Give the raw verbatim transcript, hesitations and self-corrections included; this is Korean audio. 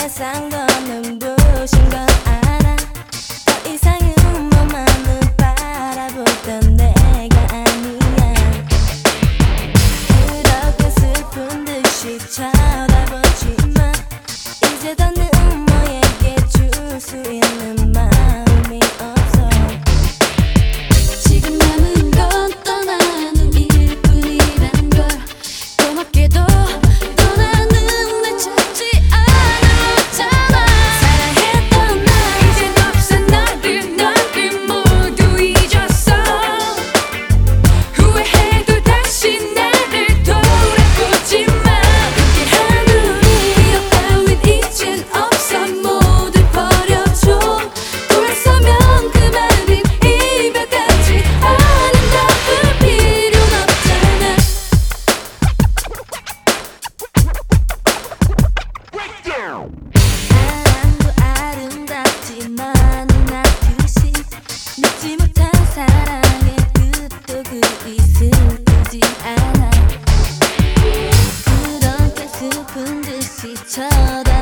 세상 건 눈부신 건 알아. 더 이상은 너만을 바라보던 내가 아니야. 그렇게 슬픈 듯이 쳐다보지만 이제 더는 너에게 줄 수 있는 마음이 없어. 지금 남은 건 떠나는 일뿐이란 걸 고맙게도 떠나는 날 찾지 않았잖아. 사랑했던 날 이젠 없어. 나를 너를 모두 잊었어. 후회해도 다시 나를 돌아보지 마. 함께한 우리 기억 따윈 이젠 없어. 모두 버려줘. 돌아서면 그 말인 이별까지 아름다울 필요는 없잖아. 사랑도 아름답지만 나듯이 믿지 못한 사랑의 끝도 그리 슬프지 않아. 그렇게 슬픈 듯이 쳐다